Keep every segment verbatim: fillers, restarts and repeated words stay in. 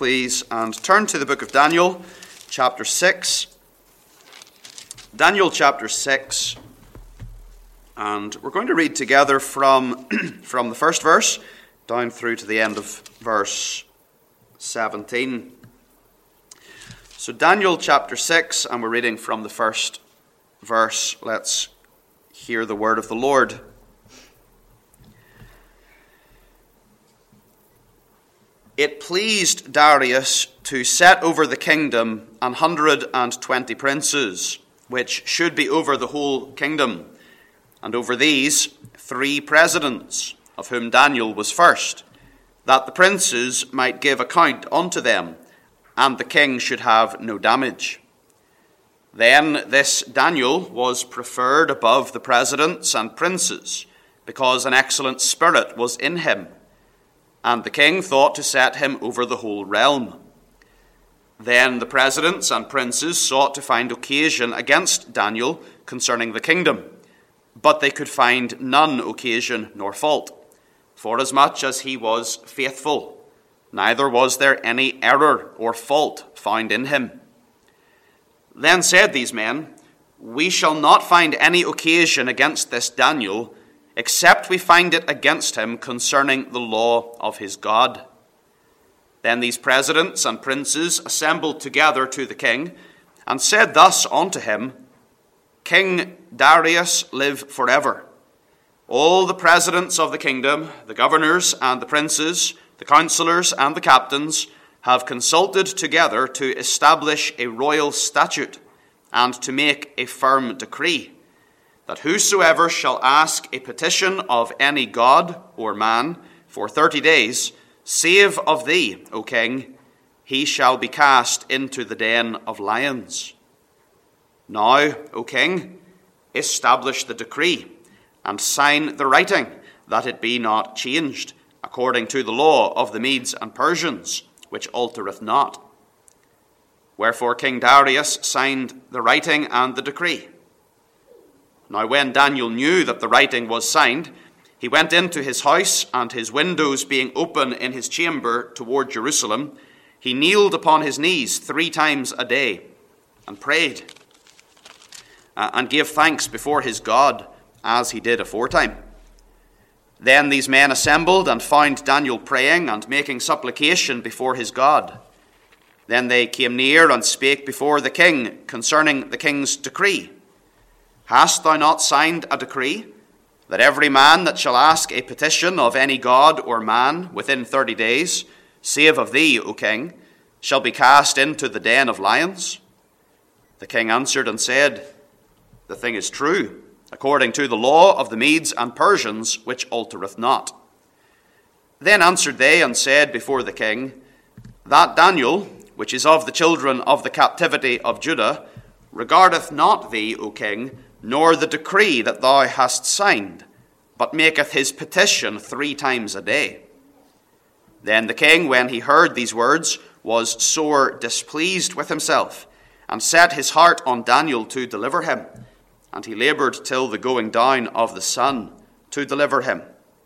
please, and turn to the book of Daniel, chapter six. Daniel chapter six, and we're going to read together from, from the first verse down through to the end of verse seventeen. So Daniel chapter six, and we're reading from the first verse. Let's hear the word of the Lord. It pleased Darius to set over the kingdom an hundred and twenty princes, which should be over the whole kingdom, and over these three presidents, of whom Daniel was first, that the princes might give account unto them, and the king should have no damage. Then this Daniel was preferred above the presidents and princes, because an excellent spirit was in him, and the king thought to set him over the whole realm. Then the presidents and princes sought to find occasion against Daniel concerning the kingdom, but they could find none occasion nor fault, forasmuch as he was faithful, neither was there any error or fault found in him. Then said these men, We shall not find any occasion against this Daniel, except we find it against him concerning the law of his God. Then these presidents and princes assembled together to the king, and said thus unto him, King Darius, live forever. All the presidents of the kingdom, the governors and the princes, the counselors and the captains, have consulted together to establish a royal statute, and to make a firm decree, that whosoever shall ask a petition of any god or man for thirty days, save of thee, O king, he shall be cast into the den of lions. Now, O king, establish the decree, and sign the writing, that it be not changed, according to the law of the Medes and Persians, which altereth not. Wherefore King Darius signed the writing and the decree. Now when Daniel knew that the writing was signed, he went into his house, and his windows being open in his chamber toward Jerusalem, he kneeled upon his knees three times a day, and prayed, uh, and gave thanks before his God, as he did aforetime. Then these men assembled, and found Daniel praying and making supplication before his God. Then they came near and spake before the king concerning the king's decree. Hast thou not signed a decree, that every man that shall ask a petition of any god or man within thirty days, save of thee, O king, shall be cast into the den of lions? The king answered and said, The thing is true, according to the law of the Medes and Persians, which altereth not. Then answered they and said before the king, That Daniel, which is of the children of the captivity of Judah, regardeth not thee, O king, nor the decree that thou hast signed, but maketh his petition three times a day. Then the king, when he heard these words, was sore displeased with himself, and set his heart on Daniel to deliver him. And he laboured till the going down of the sun to deliver him.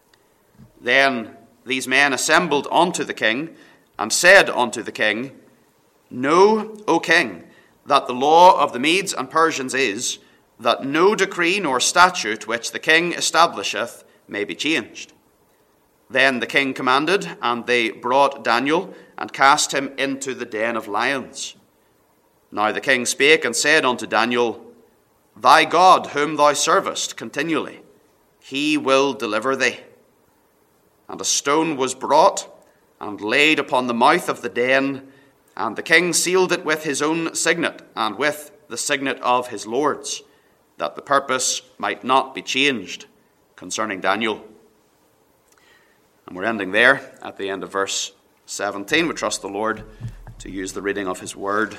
Then these men assembled unto the king, and said unto the king, Know, O king, that the law of the Medes and Persians is, that no decree nor statute which the king establisheth may be changed. Then the king commanded, and they brought Daniel, and cast him into the den of lions. Now the king spake and said unto Daniel, Thy God, whom thou servest continually, he will deliver thee. And a stone was brought, and laid upon the mouth of the den, and the king sealed it with his own signet, and with the signet of his lords, that the purpose might not be changed concerning Daniel. And we're ending there at the end of verse seventeen. We trust the Lord to use the reading of his word.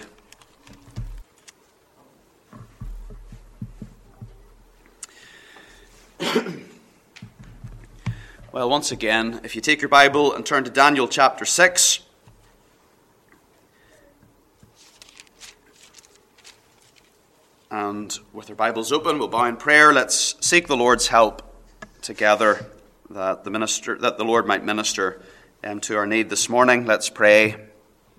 Well, once again, if you take your Bible and turn to Daniel chapter six, and with our Bibles open, we'll bow in prayer. Let's seek the Lord's help together, that the minister, that the Lord might minister um, to our need this morning. Let's pray.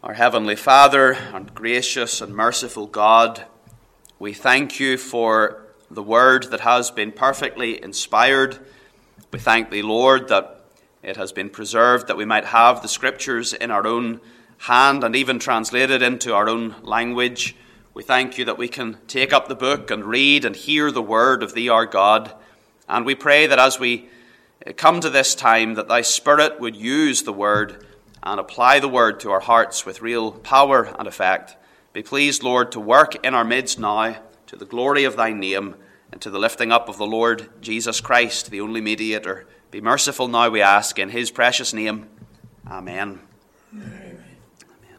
Our Heavenly Father and gracious and merciful God, we thank you for the word that has been perfectly inspired. We thank thee, Lord, that it has been preserved, that we might have the scriptures in our own hand and even translated into our own language. We thank you that we can take up the book and read and hear the word of thee, our God. And we pray that as we come to this time, that thy Spirit would use the word and apply the word to our hearts with real power and effect. Be pleased, Lord, to work in our midst now, to the glory of thy name, and to the lifting up of the Lord Jesus Christ, the only mediator. Be merciful now, we ask, in his precious name. Amen. Amen. Amen.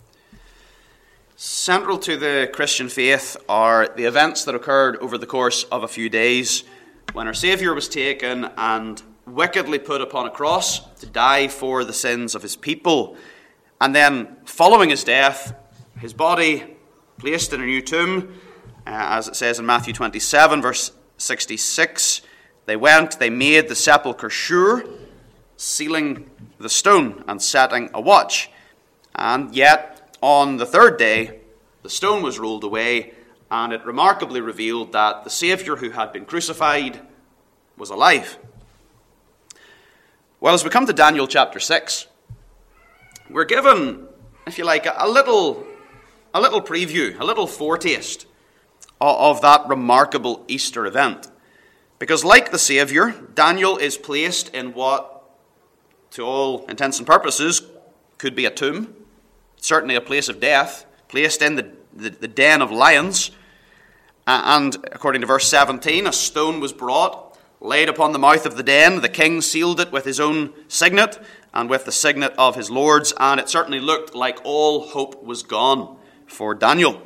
Central to the Christian faith are the events that occurred over the course of a few days when our Saviour was taken and wickedly put upon a cross to die for the sins of his people. And then, following his death, his body placed in a new tomb, uh, as it says in Matthew twenty-seven, verse sixty-six. They went, they made the sepulchre sure, sealing the stone and setting a watch. And yet, on the third day, the stone was rolled away, and it remarkably revealed that the Saviour who had been crucified was alive. Well, as we come to Daniel chapter six, we're given, if you like, a little, a little preview, a little foretaste of that remarkable Easter event. Because like the Saviour, Daniel is placed in what, to all intents and purposes, could be a tomb, certainly a place of death, placed in the, the, the den of lions. And according to verse seventeen, a stone was brought, laid upon the mouth of the den. The king sealed it with his own signet and with the signet of his lords, and it certainly looked like all hope was gone for Daniel.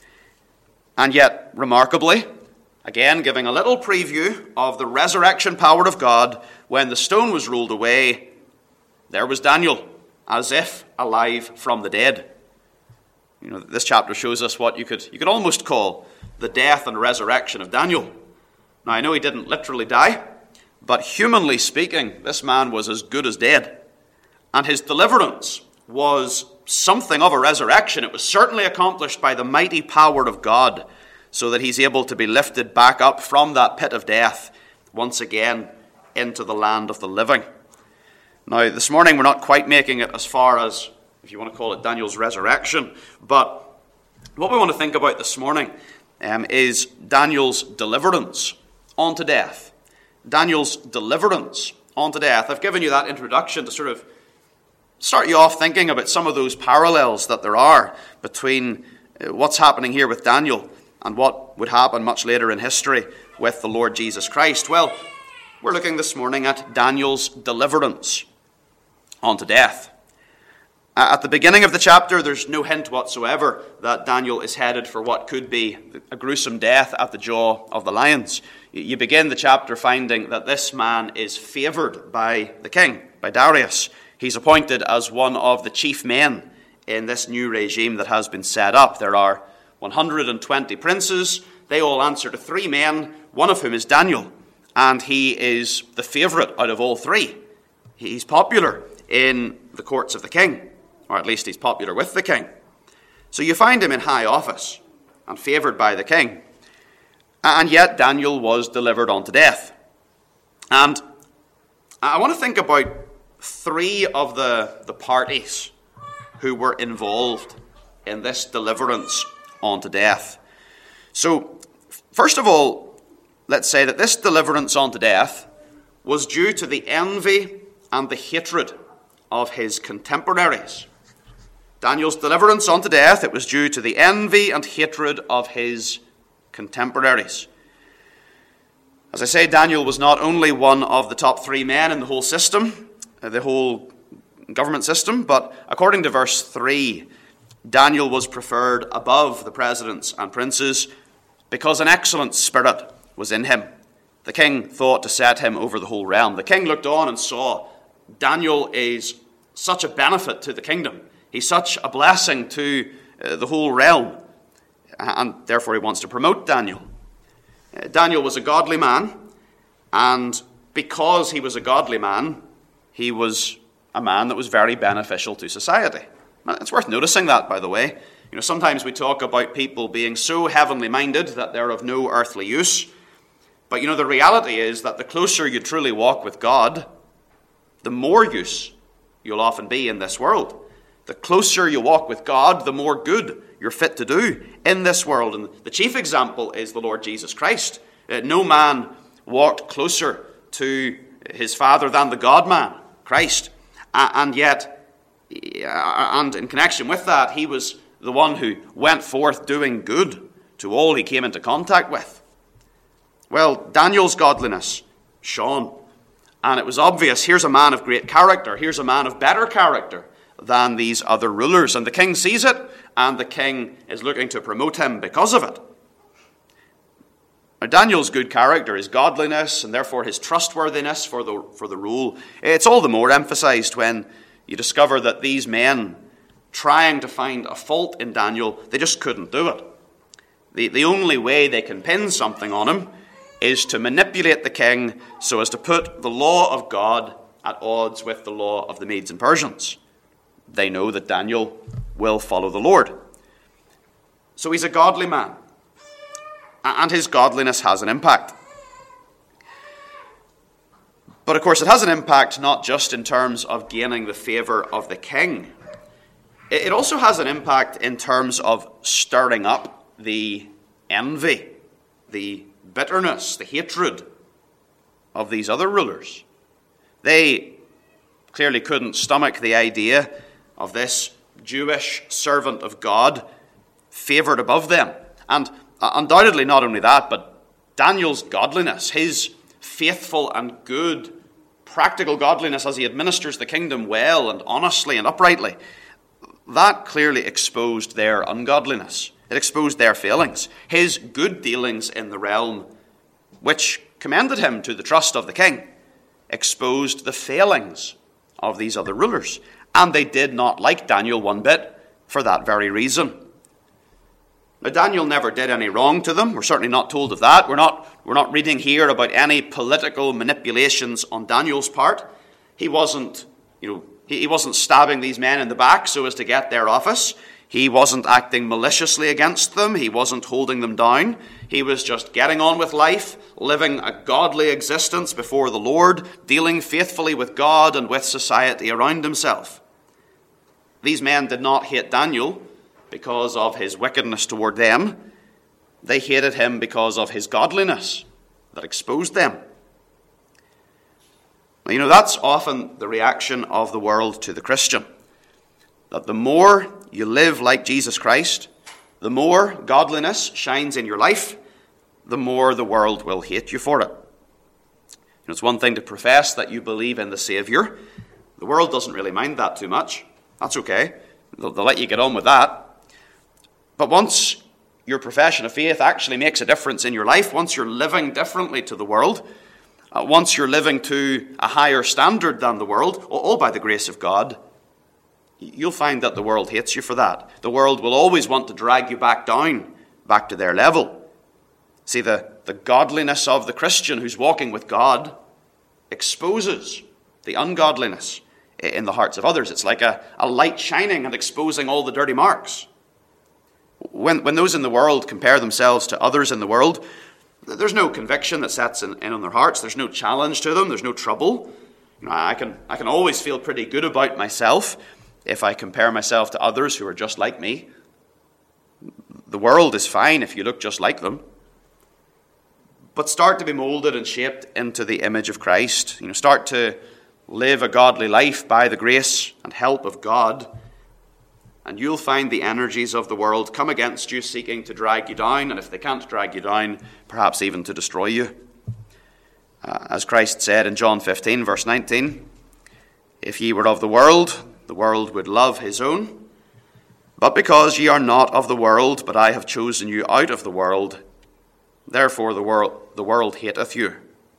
And yet, remarkably, again giving a little preview of the resurrection power of God, when the stone was rolled away, there was Daniel, as if alive from the dead. You know, this chapter shows us what you could you could almost call the death and resurrection of Daniel. Now, I know he didn't literally die, but humanly speaking, this man was as good as dead. And his deliverance was something of a resurrection. It was certainly accomplished by the mighty power of God, so that he's able to be lifted back up from that pit of death once again into the land of the living. Now, this morning we're not quite making it as far as, if you want to call it, Daniel's resurrection, but what we want to think about this morning um, is Daniel's deliverance onto death. Daniel's deliverance onto death. I've given you that introduction to sort of start you off thinking about some of those parallels that there are between what's happening here with Daniel and what would happen much later in history with the Lord Jesus Christ. Well, we're looking this morning at Daniel's deliverance onto death. At the beginning of the chapter, there's no hint whatsoever that Daniel is headed for what could be a gruesome death at the jaw of the lions. You begin the chapter finding that this man is favoured by the king, by Darius. He's appointed as one of the chief men in this new regime that has been set up. There are one hundred twenty princes. They all answer to three men, one of whom is Daniel, and he is the favourite out of all three. He's popular in the courts of the king, or at least he's popular with the king. So you find him in high office and favoured by the king. And yet Daniel was delivered unto death. And I want to think about three of the, the parties who were involved in this deliverance unto death. So, first of all, let's say that this deliverance unto death was due to the envy and the hatred of his contemporaries. Daniel's deliverance unto death, it was due to the envy and hatred of his contemporaries. As I say, Daniel was not only one of the top three men in the whole system, the whole government system, but according to verse three, Daniel was preferred above the presidents and princes because an excellent spirit was in him. The king thought to set him over the whole realm. The king looked on and saw Daniel is such a benefit to the kingdom. He's such a blessing to uh, the whole realm. And therefore he wants to promote Daniel. Uh, Daniel was a godly man, and because he was a godly man, he was a man that was very beneficial to society. It's worth noticing that, by the way. You know, sometimes we talk about people being so heavenly minded that they're of no earthly use. But you know, the reality is that the closer you truly walk with God, the more use you'll often be in this world. The closer you walk with God, the more good you're fit to do in this world. And the chief example is the Lord Jesus Christ. Uh, no man walked closer to his Father than the God-man, Christ. Uh, and yet, uh, and in connection with that, he was the one who went forth doing good to all he came into contact with. Well, Daniel's godliness shone. And it was obvious, here's a man of great character. Here's a man of better character than these other rulers. And the king sees it, and the king is looking to promote him because of it. Now, Daniel's good character, his godliness, and therefore his trustworthiness for the, for the rule, it's all the more emphasized when you discover that these men, trying to find a fault in Daniel, they just couldn't do it. The, the only way they can pin something on him is to manipulate the king so as to put the law of God at odds with the law of the Medes and Persians. They know that Daniel will follow the Lord. So he's a godly man, and his godliness has an impact. But of course it has an impact not just in terms of gaining the favor of the king. It also has an impact in terms of stirring up the envy, the bitterness, the hatred of these other rulers. They clearly couldn't stomach the idea of this Jewish servant of God favored above them. And undoubtedly not only that, but Daniel's godliness, his faithful and good practical godliness as he administers the kingdom well and honestly and uprightly, that clearly exposed their ungodliness. It exposed their failings. His good dealings in the realm, which commended him to the trust of the king, exposed the failings of these other rulers. And they did not like Daniel one bit for that very reason. Now, Daniel never did any wrong to them. We're certainly not told of that. We're not, we're not reading here about any political manipulations on Daniel's part. He wasn't, you know, he, he wasn't stabbing these men in the back so as to get their office. He wasn't acting maliciously against them. He wasn't holding them down. He was just getting on with life, living a godly existence before the Lord, dealing faithfully with God and with society around himself. These men did not hate Daniel because of his wickedness toward them. They hated him because of his godliness that exposed them. Now, you know, that's often the reaction of the world to the Christian. That the more you live like Jesus Christ, the more godliness shines in your life, the more the world will hate you for it. You know, it's one thing to profess that you believe in the Savior. The world doesn't really mind that too much. That's okay. They'll, they'll let you get on with that. But once your profession of faith actually makes a difference in your life, once you're living differently to the world, uh, once you're living to a higher standard than the world, all by the grace of God, you'll find that the world hates you for that. The world will always want to drag you back down, back to their level. See, the, the godliness of the Christian who's walking with God exposes the ungodliness in the hearts of others. It's like a, a light shining and exposing all the dirty marks. When, when those in the world compare themselves to others in the world, there's no conviction that sets in, in on their hearts. There's no challenge to them. There's no trouble. You know, I can, I can always feel pretty good about myself if I compare myself to others who are just like me. The world is fine if you look just like them. But start to be molded and shaped into the image of Christ. You know, start to live a godly life by the grace and help of God, and you'll find the energies of the world come against you, seeking to drag you down, and if they can't drag you down, perhaps even to destroy you. Uh, as Christ said in John fifteen, verse nineteen, "If ye were of the world, the world would love his own. But because ye are not of the world, but I have chosen you out of the world, therefore the world, the world hateth you."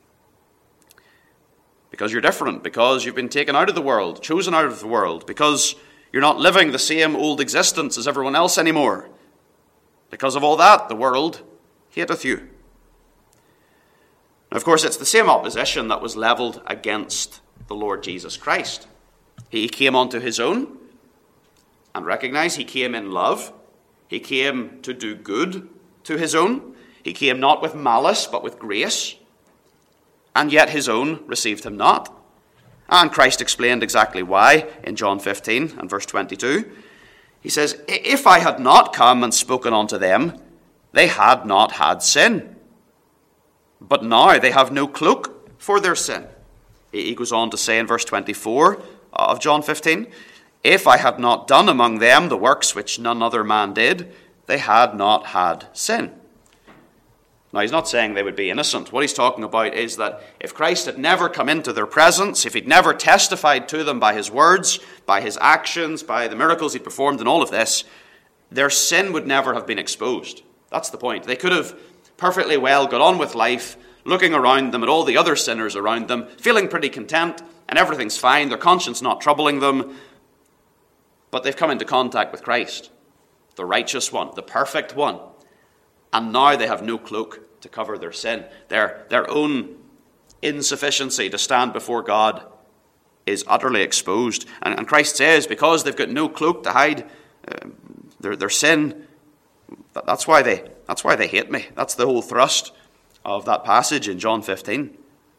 Because you're different, because you've been taken out of the world, chosen out of the world, because you're not living the same old existence as everyone else anymore. Because of all that, the world hateth you. Now, of course, it's the same opposition that was levelled against the Lord Jesus Christ. He came unto his own, and recognize he came in love. He came to do good to his own. He came not with malice, but with grace. And yet his own received him not. And Christ explained exactly why in John fifteen and verse twenty-two. He says, if I had not come and spoken unto them, they had not had sin. But now they have no cloak for their sin. He goes on to say in verse twenty-four of John fifteen, if I had not done among them the works which none other man did, they had not had sin. Now, he's not saying they would be innocent. What he's talking about is that if Christ had never come into their presence, if he'd never testified to them by his words, by his actions, by the miracles he'd performed and all of this, their sin would never have been exposed. That's the point. They could have perfectly well got on with life, looking around them at all the other sinners around them, feeling pretty content, and everything's fine, their conscience not troubling them. But they've come into contact with Christ, the righteous one, the perfect one. And now they have no cloak to cover their sin. Their, their own insufficiency to stand before God is utterly exposed. And, and Christ says, because they've got no cloak to hide uh, their, their sin, that, that's why they that's why they hate me. That's the whole thrust of that passage in John fifteen.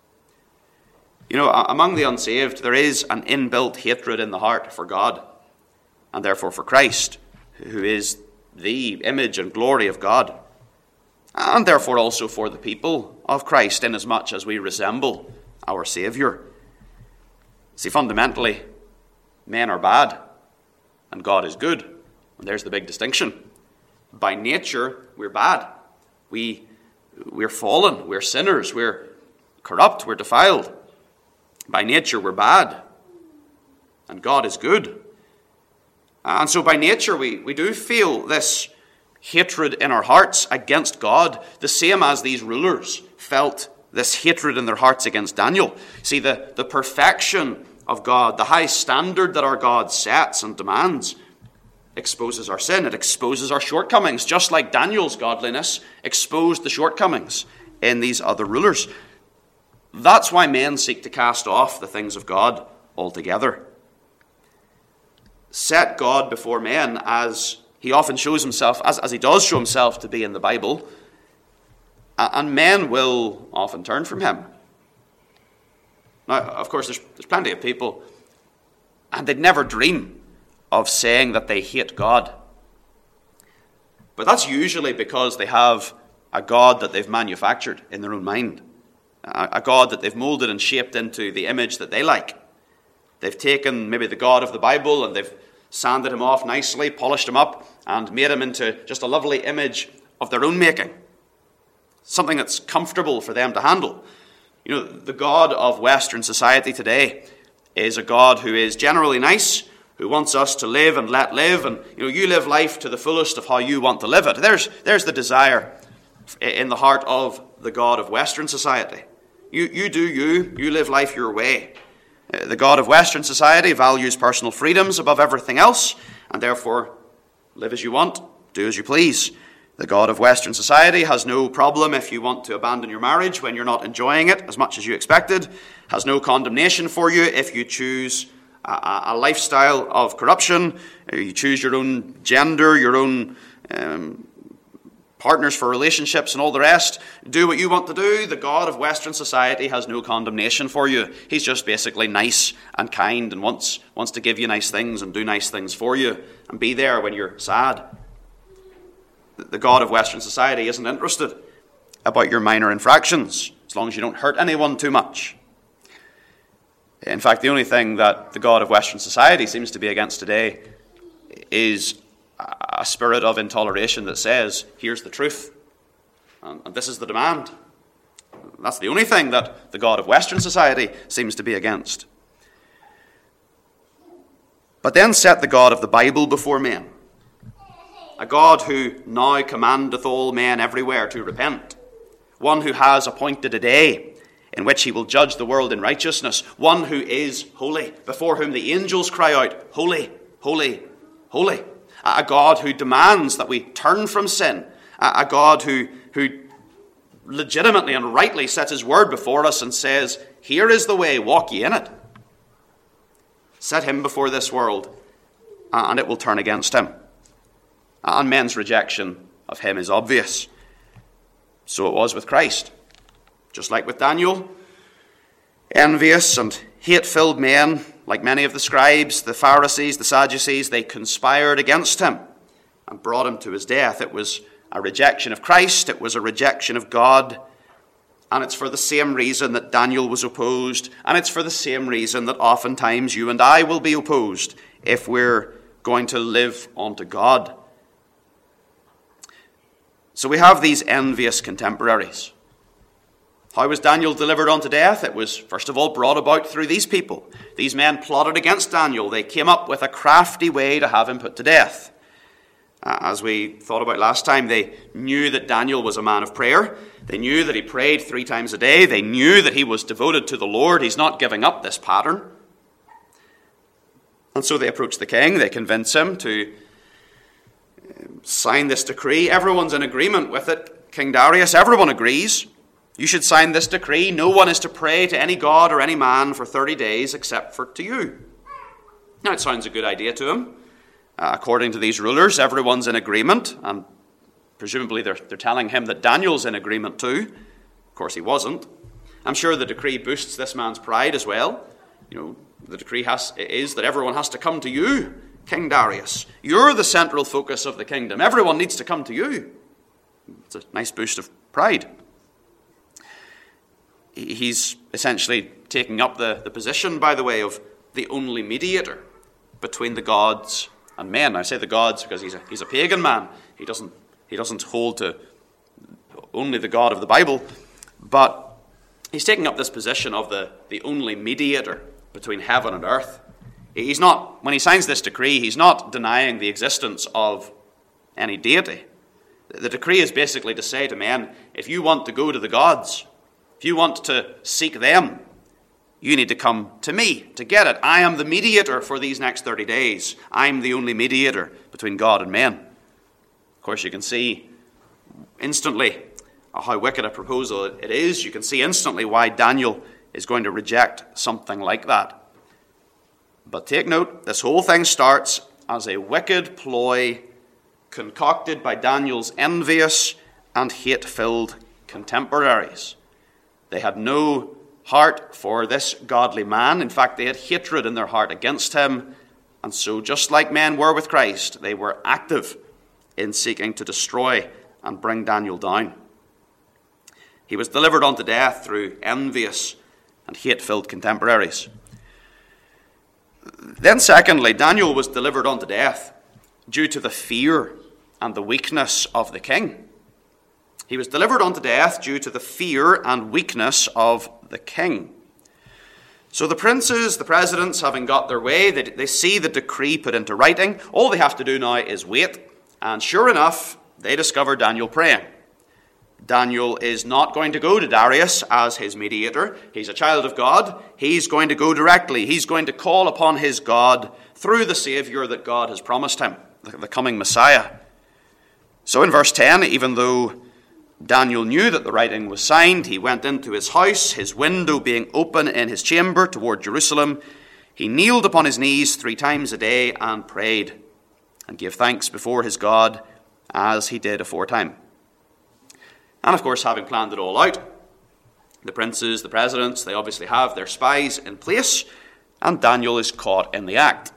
You know, among the unsaved, there is an inbuilt hatred in the heart for God, and therefore for Christ, who is the image and glory of God. And therefore also for the people of Christ, inasmuch as we resemble our Saviour. See, fundamentally, men are bad, and God is good. And there's the big distinction. By nature, we're bad. We, we're fallen, we're sinners, we're corrupt, we're defiled. By nature, we're bad, and God is good. And so by nature, we, we do feel this hatred in our hearts against God, the same as these rulers felt this hatred in their hearts against Daniel. See, the, the perfection of God, the high standard that our God sets and demands, exposes our sin. It exposes our shortcomings, just like Daniel's godliness exposed the shortcomings in these other rulers. That's why men seek to cast off the things of God altogether. Set God before men as he often shows himself, as, as he does show himself to be in the Bible, and men will often turn from him. Now, of course, there's, there's plenty of people, and they'd never dream of saying that they hate God. But that's usually because they have a God that they've manufactured in their own mind, a, a God that they've molded and shaped into the image that they like. They've taken maybe the God of the Bible and they've sanded him off nicely, polished him up, and made him into just a lovely image of their own making. Something that's comfortable for them to handle. You know, the God of Western society today is a God who is generally nice, who wants us to live and let live, and you know, you live life to the fullest of how you want to live it. There's, there's the desire in the heart of the God of Western society. You, you do you, you live life your way. The God of Western society values personal freedoms above everything else, and therefore live as you want, do as you please. The God of Western society has no problem if you want to abandon your marriage when you're not enjoying it as much as you expected, has no condemnation for you if you choose a, a lifestyle of corruption, you choose your own gender, your own um, partners for relationships and all the rest. Do what you want to do. The God of Western society has no condemnation for you. He's just basically nice and kind and wants, wants to give you nice things and do nice things for you and be there when you're sad. The God of Western society isn't interested about your minor infractions as long as you don't hurt anyone too much. In fact, the only thing that the God of Western society seems to be against today is a spirit of intoleration that says, here's the truth, and this is the demand. That's the only thing that the God of Western society seems to be against. But then set the God of the Bible before men, a God who now commandeth all men everywhere to repent, one who has appointed a day in which he will judge the world in righteousness, one who is holy, before whom the angels cry out, holy, holy, holy. A God who demands that we turn from sin. A God who, who legitimately and rightly sets his word before us and says, here is the way, walk ye in it. Set him before this world, and it will turn against him. And men's rejection of him is obvious. So it was with Christ. Just like with Daniel, envious and hate-filled men, like many of the scribes, the Pharisees, the Sadducees, they conspired against him and brought him to his death. It was a rejection of Christ. It was a rejection of God. And it's for the same reason that Daniel was opposed. And it's for the same reason that oftentimes you and I will be opposed if we're going to live unto God. So we have these envious contemporaries. How was Daniel delivered unto death? It was, first of all, brought about through these people. These men plotted against Daniel. They came up with a crafty way to have him put to death. Uh, as we thought about last time, they knew that Daniel was a man of prayer. They knew that he prayed three times a day. They knew that he was devoted to the Lord. He's not giving up this pattern. And so they approach the king. They convince him to sign this decree. Everyone's in agreement with it. King Darius, everyone agrees. You should sign this decree. No one is to pray to any god or any man for thirty days except for to you. Now, it sounds a good idea to him. Uh, according to these rulers, everyone's in agreement, and presumably they're, they're telling him that Daniel's in agreement too. Of course, he wasn't. I'm sure the decree boosts this man's pride as well. You know, the decree has, is that everyone has to come to you, King Darius. You're the central focus of the kingdom. Everyone needs to come to you. It's a nice boost of pride. He's essentially taking up the, the position, by the way, of the only mediator between the gods and men. I say the gods because he's a, he's a pagan man. He doesn't, he doesn't hold to only the God of the Bible. But he's taking up this position of the, the only mediator between heaven and earth. He's not, when he signs this decree, he's not denying the existence of any deity. The decree is basically to say to men, if you want to go to the gods, if you want to seek them, you need to come to me to get it. I am the mediator for these next thirty days. I'm the only mediator between God and men. Of course, you can see instantly how wicked a proposal it is. You can see instantly why Daniel is going to reject something like that. But take note, this whole thing starts as a wicked ploy concocted by Daniel's envious and hate-filled contemporaries. They had no heart for this godly man. In fact, they had hatred in their heart against him. And so, just like men were with Christ, they were active in seeking to destroy and bring Daniel down. He was delivered unto death through envious and hate-filled contemporaries. Then secondly, Daniel was delivered unto death due to the fear and the weakness of the king. He was delivered unto death due to the fear and weakness of the king. So the princes, the presidents, having got their way, they, they see the decree put into writing. All they have to do now is wait. And sure enough, they discover Daniel praying. Daniel is not going to go to Darius as his mediator. He's a child of God. He's going to go directly. He's going to call upon his God through the Savior that God has promised him, the, the coming Messiah. So in verse ten, even though Daniel knew that the writing was signed, he went into his house, his window being open in his chamber toward Jerusalem. He kneeled upon his knees three times a day and prayed and gave thanks before his God as he did aforetime. And of course, having planned it all out, the princes, the presidents, they obviously have their spies in place, and Daniel is caught in the act.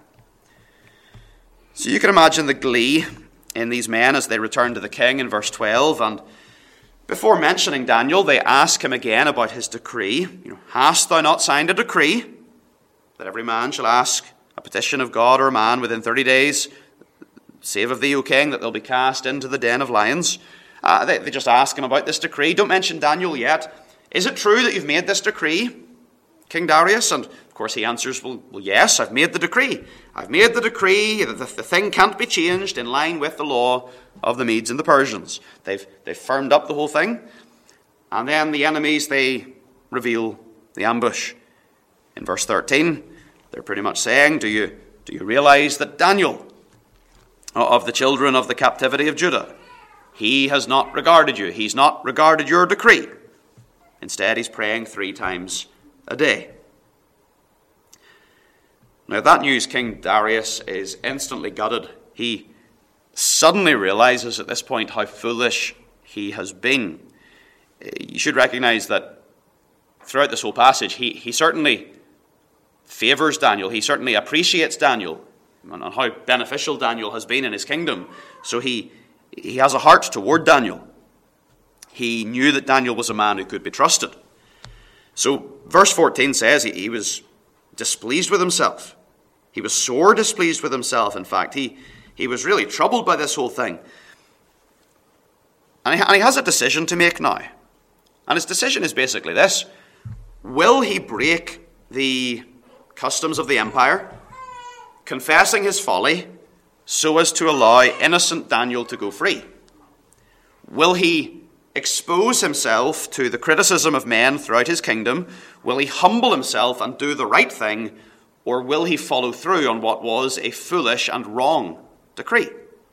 So you can imagine the glee in these men as they return to the king in verse twelve, and before mentioning Daniel, they ask him again about his decree. You know, hast thou not signed a decree that every man shall ask a petition of God or a man within thirty days, save of thee, O king, that they'll be cast into the den of lions? Uh, they, they just ask him about this decree. Don't mention Daniel yet. Is it true that you've made this decree, King Darius? And of course he answers, well, well yes, I've made the decree. I've made the decree. The, the, the thing can't be changed in line with the law of the Medes and the Persians. They've, they've firmed up the whole thing. And then the enemies, they reveal the ambush. In verse thirteen, they're pretty much saying, do you, do you realize that Daniel, of the children of the captivity of Judah, he has not regarded you. He's not regarded your decree. Instead, he's praying three times a day. Now, at that news, King Darius is instantly gutted. He suddenly realizes at this point how foolish he has been. You should recognize that throughout this whole passage, he, he certainly favors Daniel. He certainly appreciates Daniel and how beneficial Daniel has been in his kingdom. So he, he has a heart toward Daniel. He knew that Daniel was a man who could be trusted. So verse fourteen says he, he was displeased with himself. He was sore displeased with himself, in fact. He, he was really troubled by this whole thing. And he, and he has a decision to make now. And his decision is basically this. Will he break the customs of the empire, confessing his folly, so as to allow innocent Daniel to go free? Will he expose himself to the criticism of men throughout his kingdom? Will he humble himself and do the right thing? Or will he follow through on what was a foolish and wrong decree?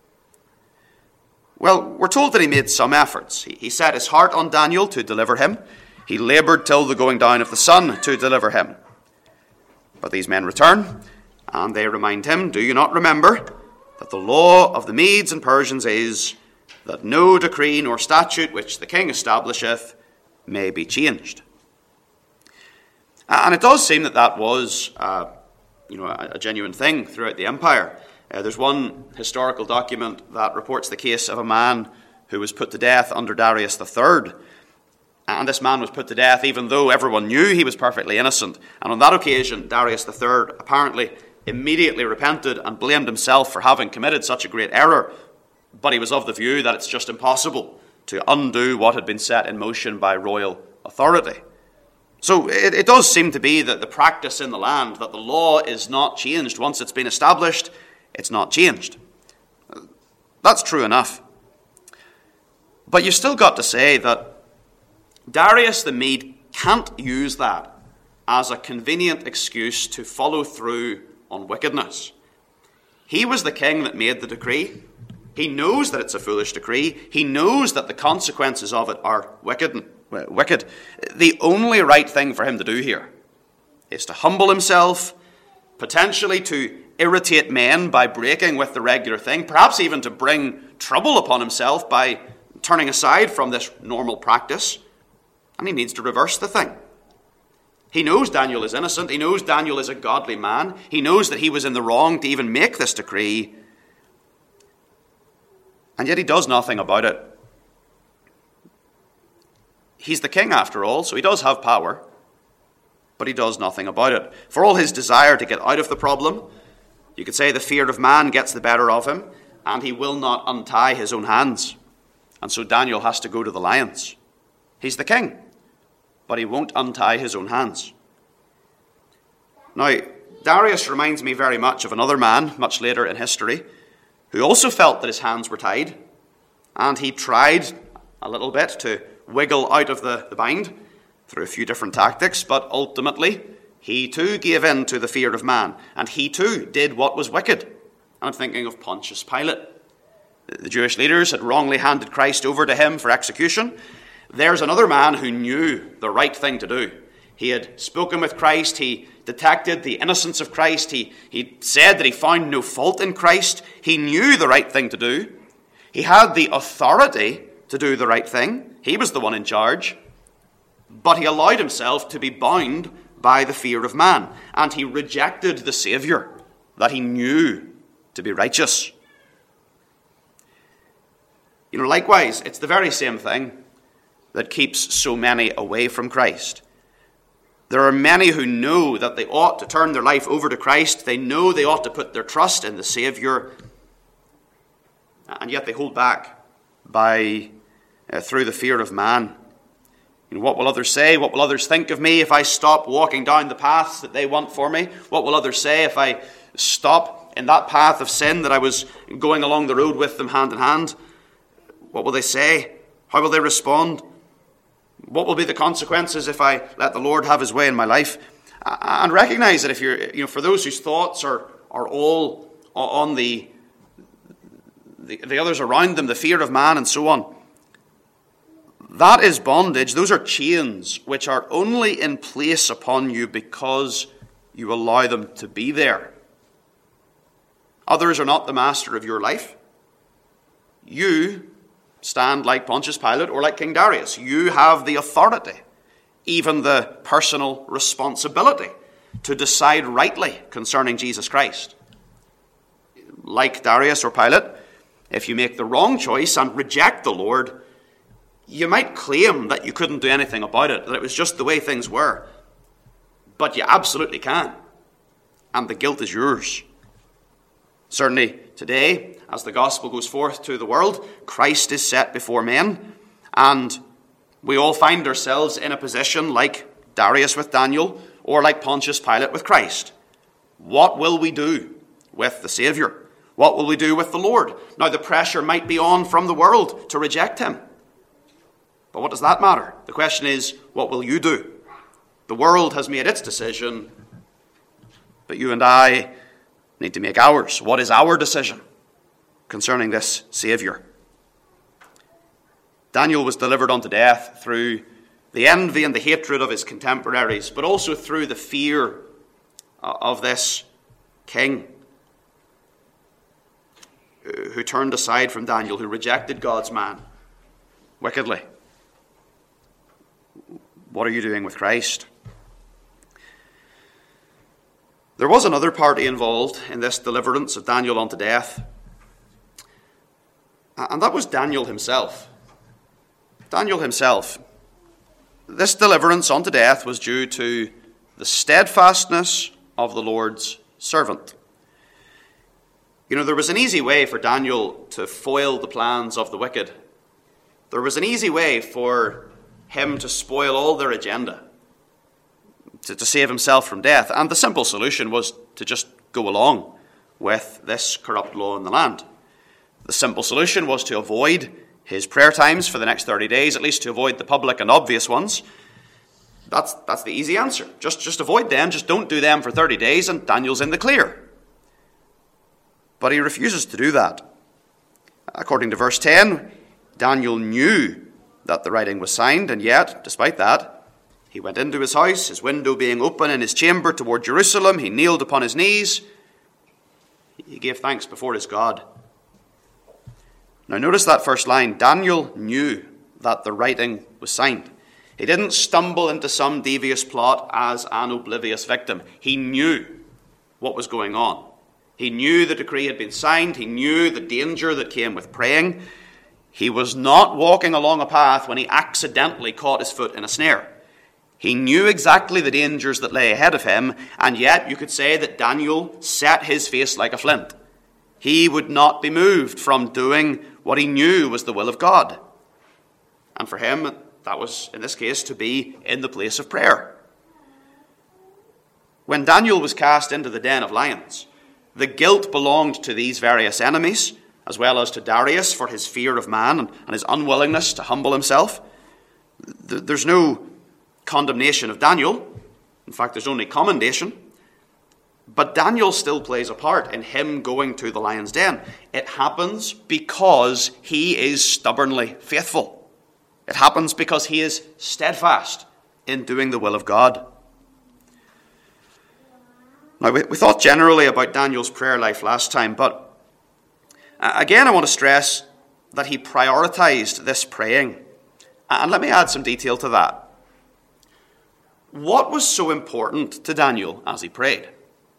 Well, we're told that he made some efforts. He, he set his heart on Daniel to deliver him. He labored till the going down of the sun to deliver him. But these men return, and they remind him, do you not remember that the law of the Medes and Persians is that no decree nor statute which the king establisheth may be changed? And it does seem that that was uh, you know, a, a genuine thing throughout the empire. Uh, there's one historical document that reports the case of a man who was put to death under Darius the Third. And this man was put to death even though everyone knew he was perfectly innocent. And on that occasion, Darius the Third apparently immediately repented and blamed himself for having committed such a great error. But he was of the view that it's just impossible to undo what had been set in motion by royal authority. So it, it does seem to be that the practice in the land, that the law is not changed. Once it's been established, it's not changed. That's true enough. But you've still got to say that Darius the Mede can't use that as a convenient excuse to follow through on wickedness. He was the king that made the decree. He knows that it's a foolish decree. He knows that the consequences of it are wicked. Wicked. The only right thing for him to do here is to humble himself, potentially to irritate men by breaking with the regular thing, perhaps even to bring trouble upon himself by turning aside from this normal practice. And he needs to reverse the thing. He knows Daniel is innocent. He knows Daniel is a godly man. He knows that he was in the wrong to even make this decree. And yet he does nothing about it. He's the king after all, so he does have power. But he does nothing about it. For all his desire to get out of the problem, you could say the fear of man gets the better of him, and he will not untie his own hands. And so Daniel has to go to the lions. He's the king, but he won't untie his own hands. Now, Darius reminds me very much of another man, much later in history, who also felt that his hands were tied, and he tried a little bit to wiggle out of the, the bind through a few different tactics, but ultimately he too gave in to the fear of man, and he too did what was wicked. I'm thinking of Pontius Pilate. The Jewish leaders had wrongly handed Christ over to him for execution. There's another man who knew the right thing to do. He had spoken with Christ. He detected the innocence of Christ. He, he said that he found no fault in Christ. He knew the right thing to do. He had the authority to do the right thing. He was the one in charge. But he allowed himself to be bound by the fear of man. And he rejected the Saviour that he knew to be righteous. You know, likewise, it's the very same thing that keeps so many away from Christ. There are many who know that they ought to turn their life over to Christ. They know they ought to put their trust in the Saviour. And yet they hold back by uh, through the fear of man. You know, what will others say? What will others think of me if I stop walking down the paths that they want for me? What will others say if I stop in that path of sin that I was going along the road with them hand in hand? What will they say? How will they respond? What will be the consequences if I let the Lord have his way in my life? And recognize that if you're, you know, for those whose thoughts are, are all on the, the, the others around them, the fear of man and so on, that is bondage. Those are chains which are only in place upon you because you allow them to be there. Others are not the master of your life. You stand like Pontius Pilate or like King Darius. You have the authority, even the personal responsibility, to decide rightly concerning Jesus Christ. Like Darius or Pilate, if you make the wrong choice and reject the Lord, you might claim that you couldn't do anything about it, that it was just the way things were. But you absolutely can. And the guilt is yours. Certainly today, as the gospel goes forth to the world, Christ is set before men, and we all find ourselves in a position like Darius with Daniel, or like Pontius Pilate with Christ. What will we do with the Saviour? What will we do with the Lord? Now, the pressure might be on from the world to reject him. But what does that matter? The question is, what will you do? The world has made its decision, but you and I need to make ours. What is our decision concerning this Saviour? Daniel was delivered unto death through the envy and the hatred of his contemporaries, but also through the fear of this king who turned aside from Daniel, who rejected God's man wickedly. What are you doing with Christ? There was another party involved in this deliverance of Daniel unto death, and that was Daniel himself. Daniel himself. This deliverance unto death was due to the steadfastness of the Lord's servant. You know, there was an easy way for Daniel to foil the plans of the wicked. There was an easy way for him to spoil all their agenda, to, to save himself from death. And the simple solution was to just go along with this corrupt law in the land. The simple solution was to avoid his prayer times for the next thirty days, at least to avoid the public and obvious ones. That's, that's the easy answer. Just, just avoid them, just don't do them for thirty days, and Daniel's in the clear. But he refuses to do that. According to verse ten, Daniel knew that the writing was signed, and yet, despite that, he went into his house, his window being open in his chamber toward Jerusalem. He kneeled upon his knees. He gave thanks before his God. Now notice that first line. Daniel knew that the writing was signed. He didn't stumble into some devious plot as an oblivious victim. He knew what was going on. He knew the decree had been signed. He knew the danger that came with praying. He was not walking along a path when he accidentally caught his foot in a snare. He knew exactly the dangers that lay ahead of him, and yet you could say that Daniel set his face like a flint. He would not be moved from doing what he knew was the will of God. And for him, that was, in this case, to be in the place of prayer. When Daniel was cast into the den of lions, the guilt belonged to these various enemies, as well as to Darius for his fear of man and, and his unwillingness to humble himself. Th- there's no condemnation of Daniel. In fact, there's only commendation. But Daniel still plays a part in him going to the lion's den. It happens because he is stubbornly faithful. It happens because he is steadfast in doing the will of God. Now, we, we thought generally about Daniel's prayer life last time, but uh, again I want to stress that he prioritized this praying. And let me add some detail to that. What was so important to Daniel as he prayed?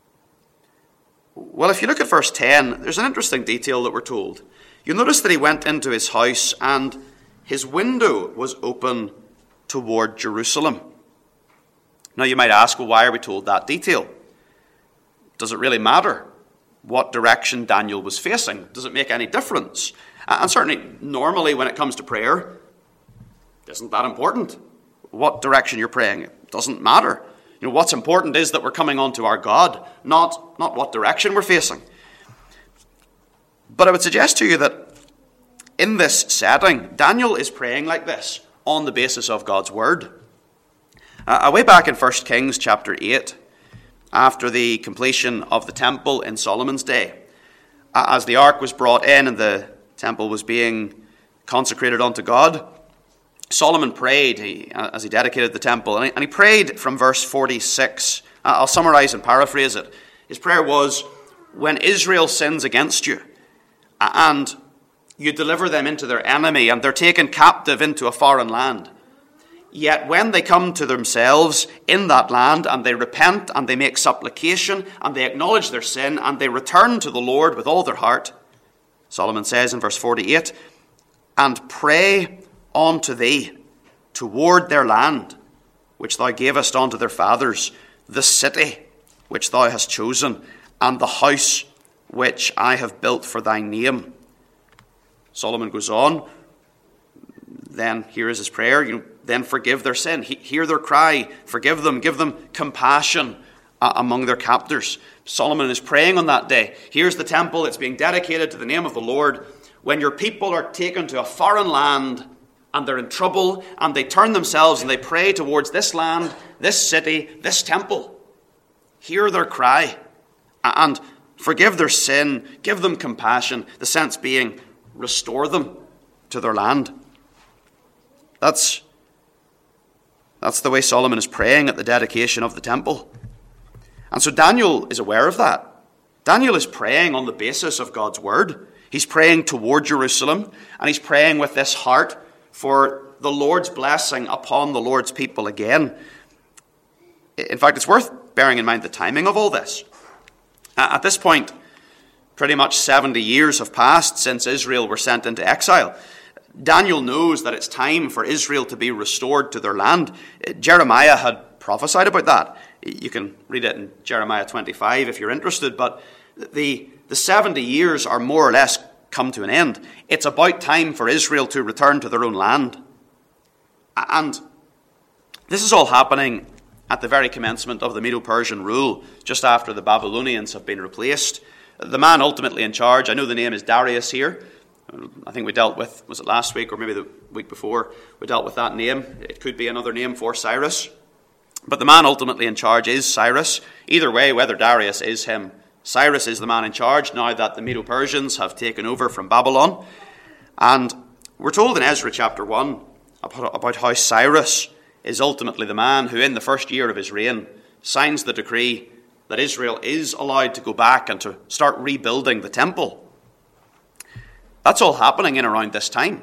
Well, if you look at verse ten, there's an interesting detail that we're told. You'll notice that he went into his house and his window was open toward Jerusalem. Now you might ask, well, why are we told that detail? Does it really matter what direction Daniel was facing? Does it make any difference? And certainly, normally when it comes to prayer, isn't that important? What direction you're praying? It doesn't matter. You know, what's important is that we're coming onto our God, not, not what direction we're facing. But I would suggest to you that in this setting, Daniel is praying like this on the basis of God's word. Uh, way back in First Kings chapter eight, after the completion of the temple in Solomon's day, uh, as the ark was brought in and the temple was being consecrated unto God, Solomon prayed he, as he dedicated the temple, and he, and he prayed from verse forty-six I'll summarize and paraphrase it. His prayer was, when Israel sins against you, and you deliver them into their enemy, and they're taken captive into a foreign land, yet when they come to themselves in that land, and they repent, and they make supplication, and they acknowledge their sin, and they return to the Lord with all their heart, Solomon says in verse forty-eight, and pray unto thee toward their land, which thou gavest unto their fathers, the city which thou hast chosen, and the house which I have built for thy name. Solomon goes on, then here is his prayer, you know, then forgive their sin, he, hear their cry, forgive them, give them compassion uh, among their captors. Solomon is praying on that day. Here's the temple, it's being dedicated to the name of the Lord. When your people are taken to a foreign land and they're in trouble and they turn themselves and they pray towards this land, this city, this temple, hear their cry and forgive their sin, give them compassion, the sense being restore them to their land. That's, that's the way Solomon is praying at the dedication of the temple. And so Daniel is aware of that. Daniel is praying on the basis of God's word. He's praying toward Jerusalem, and he's praying with this heart for the Lord's blessing upon the Lord's people again. In fact, it's worth bearing in mind the timing of all this. At this point, pretty much seventy years have passed since Israel were sent into exile. Daniel knows that it's time for Israel to be restored to their land. Jeremiah had prophesied about that. You can read it in Jeremiah twenty-five if you're interested, but the, the seventy years are more or less come to an end. It's about time for Israel to return to their own land. And this is all happening at the very commencement of the Medo-Persian rule, just after the Babylonians have been replaced. The man ultimately in charge, I know the name is Darius here. I think we dealt with, was it last week or maybe the week before, we dealt with that name. It could be another name for Cyrus. But the man ultimately in charge is Cyrus. Either way, whether Darius is him, Cyrus is the man in charge now that the Medo-Persians have taken over from Babylon. And we're told in Ezra chapter one about, about how Cyrus is ultimately the man who in the first year of his reign signs the decree that Israel is allowed to go back and to start rebuilding the temple. That's all happening in around this time.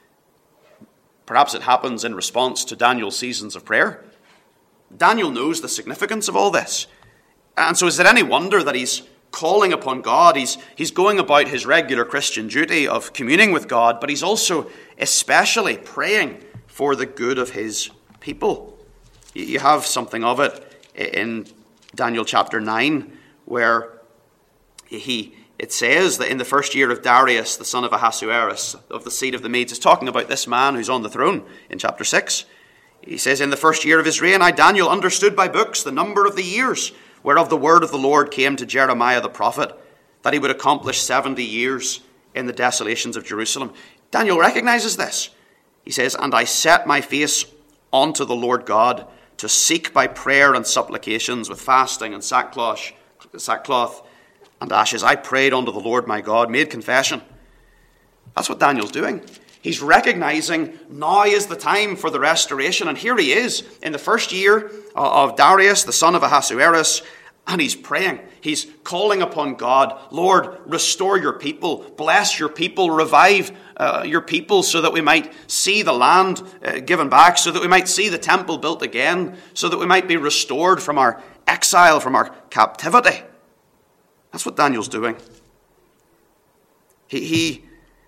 Perhaps it happens in response to Daniel's seasons of prayer. Daniel knows the significance of all this. And so is it any wonder that he's calling upon God? He's, he's going about his regular Christian duty of communing with God, but he's also especially praying for the good of his people. You have something of it in Daniel chapter nine, where he it says that in the first year of Darius, the son of Ahasuerus, of the seed of the Medes, is talking about this man who's on the throne in chapter six. He says, in the first year of his reign, I, Daniel, understood by books the number of the years whereof the word of the Lord came to Jeremiah the prophet, that he would accomplish seventy years in the desolations of Jerusalem. Daniel recognizes this. He says, and I set my face unto the Lord God to seek by prayer and supplications with fasting and sackcloth, sackcloth and ashes. I prayed unto the Lord my God, made confession. That's what Daniel's doing. He's recognizing now is the time for the restoration. And here he is in the first year of Darius, the son of Ahasuerus, and he's praying. He's calling upon God, Lord, restore your people, bless your people, revive uh, your people so that we might see the land uh, given back, so that we might see the temple built again, so that we might be restored from our exile, from our captivity. That's what Daniel's doing. He, he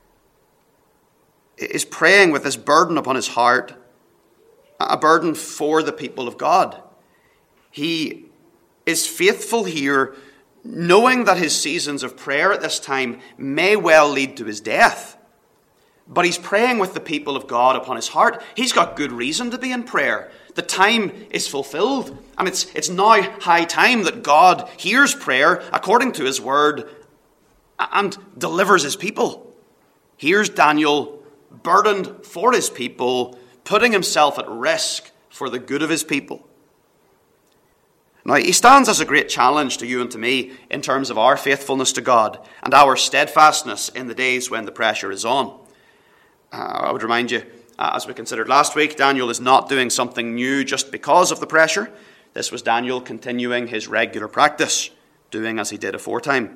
is praying with this burden upon his heart, a burden for the people of God. He is faithful here, knowing that his seasons of prayer at this time may well lead to his death. But he's praying with the people of God upon his heart. He's got good reason to be in prayer. The time is fulfilled, and it's, it's now high time that God hears prayer according to his word and delivers his people. Here's Daniel, burdened for his people, putting himself at risk for the good of his people. Now, he stands as a great challenge to you and to me in terms of our faithfulness to God and our steadfastness in the days when the pressure is on. Uh, I would remind you, uh, as we considered last week, Daniel is not doing something new just because of the pressure. This was Daniel continuing his regular practice, doing as he did aforetime.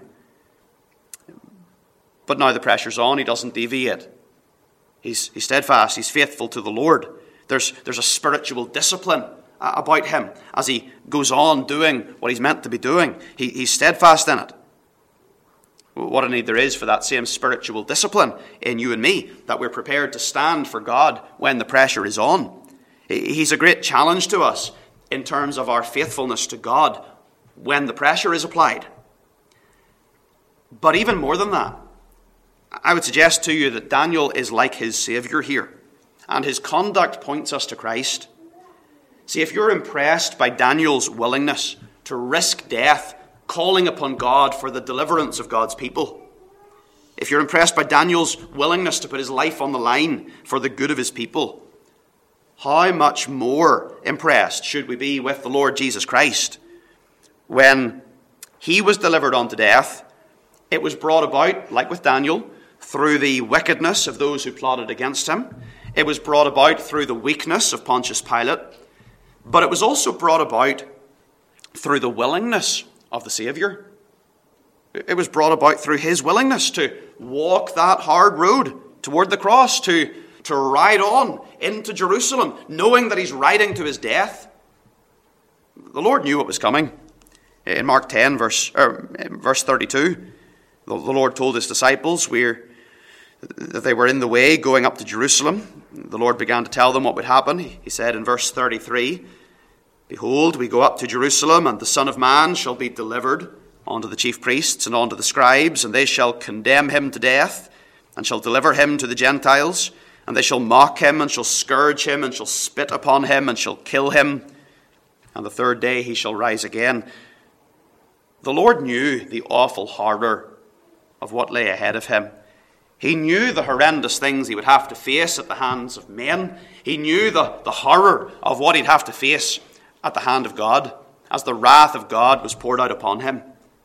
But now the pressure's on. He doesn't deviate. He's, he's steadfast. He's faithful to the Lord. There's, there's a spiritual discipline about him as he goes on doing what he's meant to be doing. He, he's steadfast in it. What a need there is for that same spiritual discipline in you and me, that we're prepared to stand for God when the pressure is on. He's a great challenge to us in terms of our faithfulness to God when the pressure is applied. But even more than that, I would suggest to you that Daniel is like his Saviour here, and his conduct points us to Christ. See, if you're impressed by Daniel's willingness to risk death, calling upon God for the deliverance of God's people, if you're impressed by Daniel's willingness to put his life on the line for the good of his people, how much more impressed should we be with the Lord Jesus Christ? When he was delivered unto death, it was brought about, like with Daniel, through the wickedness of those who plotted against him. It was brought about through the weakness of Pontius Pilate. But it was also brought about through the willingness of the Saviour. It was brought about through his willingness to walk that hard road toward the cross, to, to ride on into Jerusalem, knowing that he's riding to his death. The Lord knew what was coming. In Mark ten, verse, er, verse thirty-two, the, the Lord told his disciples we're, that they were in the way going up to Jerusalem. The Lord began to tell them what would happen. He said in verse thirty-three, "Behold, we go up to Jerusalem, and the Son of Man shall be delivered unto the chief priests and unto the scribes, and they shall condemn him to death, and shall deliver him to the Gentiles, and they shall mock him, and shall scourge him, and shall spit upon him, and shall kill him, and the third day he shall rise again." The Lord knew the awful horror of what lay ahead of him. He knew the horrendous things he would have to face at the hands of men. He knew the, the horror of what he'd have to face at the hand of God, as the wrath of God was poured out upon him.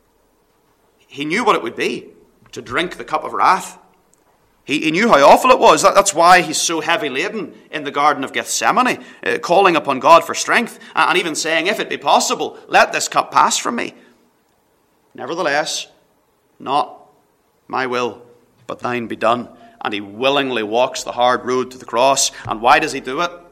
He knew what it would be to drink the cup of wrath. He, he knew how awful it was. That, that's why he's so heavy laden in the Garden of Gethsemane, uh, calling upon God for strength, and, and even saying, "If it be possible, let this cup pass from me. Nevertheless, not my will, but thine be done." And he willingly walks the hard road to the cross. And why does he do it?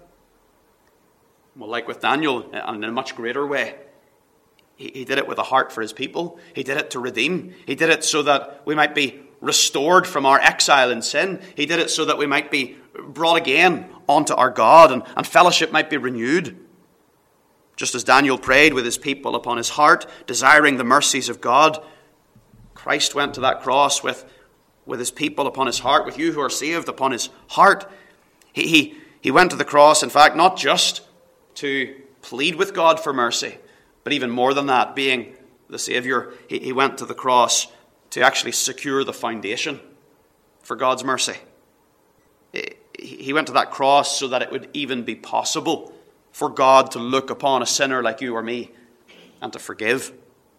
Well, like with Daniel, and in a much greater way, he, he did it with a heart for his people. He did it to redeem. He did it so that we might be restored from our exile in sin. He did it so that we might be brought again onto our God, and, and fellowship might be renewed. Just as Daniel prayed with his people upon his heart, desiring the mercies of God, Christ went to that cross with, with his people upon his heart, with you who are saved upon his heart. He, he, he went to the cross, in fact, not just to plead with God for mercy, but even more than that, being the Saviour, he, he went to the cross to actually secure the foundation for God's mercy. He, he went to that cross so that it would even be possible for God to look upon a sinner like you or me and to forgive.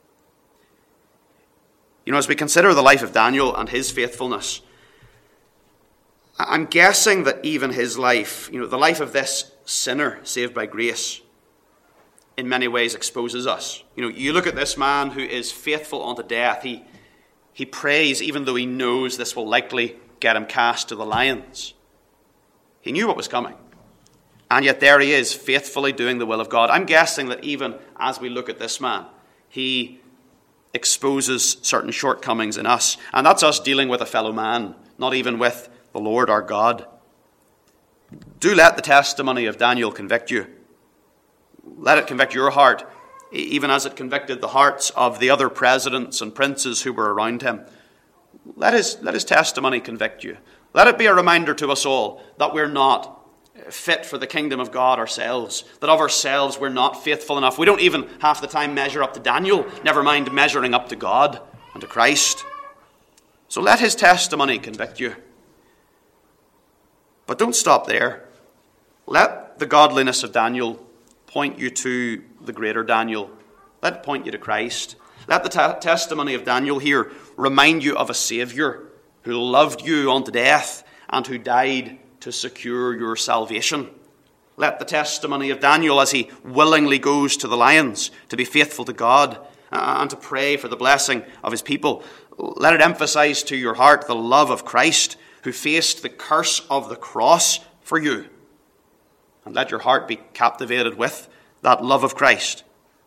You know, as we consider the life of Daniel and his faithfulness, I'm guessing that even his life, you know, the life of this sinner saved by grace, in many ways exposes us. You know, you look at this man who is faithful unto death. He, he prays even though he knows this will likely get him cast to the lions. He knew what was coming. And yet there he is, faithfully doing the will of God. I'm guessing that even as we look at this man, he exposes certain shortcomings in us. And that's us dealing with a fellow man, not even with the Lord our God. Do let the testimony of Daniel convict you. Let it convict your heart, even as it convicted the hearts of the other presidents and princes who were around him. Let his, let his testimony convict you. Let it be a reminder to us all that we're not fit for the kingdom of God ourselves, that of ourselves we're not faithful enough. We don't even half the time measure up to Daniel, never mind measuring up to God and to Christ. So let his testimony convict you. But don't stop there. Let the godliness of Daniel point you to the greater Daniel. Let it point you to Christ. Let the te- testimony of Daniel here remind you of a Saviour who loved you unto death and who died to secure your salvation. Let the testimony of Daniel, as he willingly goes to the lions to be faithful to God and to pray for the blessing of his people, let it emphasize to your heart the love of Christ, who faced the curse of the cross for you. And let your heart be captivated with that love of Christ.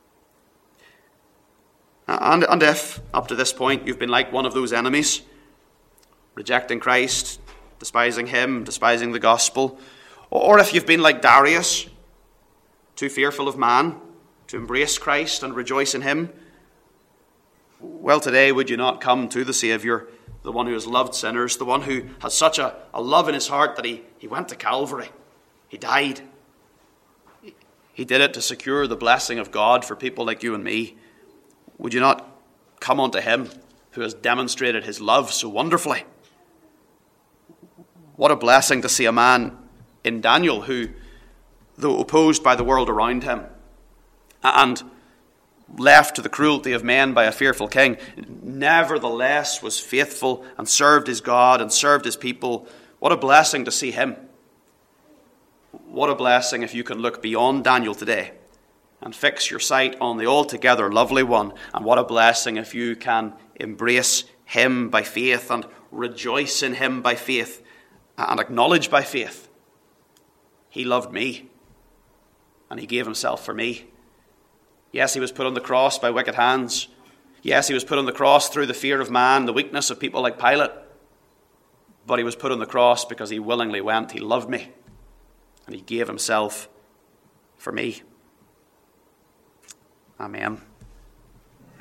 And, and if, up to this point, you've been like one of those enemies, rejecting Christ, despising him, despising the gospel, or if you've been like Darius, too fearful of man to embrace Christ and rejoice in him, well, today would you not come to the Saviour, the one who has loved sinners, the one who has such a, a love in his heart that he, he went to Calvary. He died. He did it to secure the blessing of God for people like you and me. Would you not come unto him who has demonstrated his love so wonderfully? What a blessing to see a man in Daniel who, though opposed by the world around him and left to the cruelty of men by a fearful king, nevertheless was faithful and served his God and served his people. What a blessing to see him. What a blessing if you can look beyond Daniel today and fix your sight on the altogether lovely one. And what a blessing if you can embrace him by faith and rejoice in him by faith and acknowledge by faith, he loved me and he gave himself for me. Yes, he was put on the cross by wicked hands. Yes, he was put on the cross through the fear of man, the weakness of people like Pilate. But he was put on the cross because he willingly went. He loved me and he gave himself for me. Amen.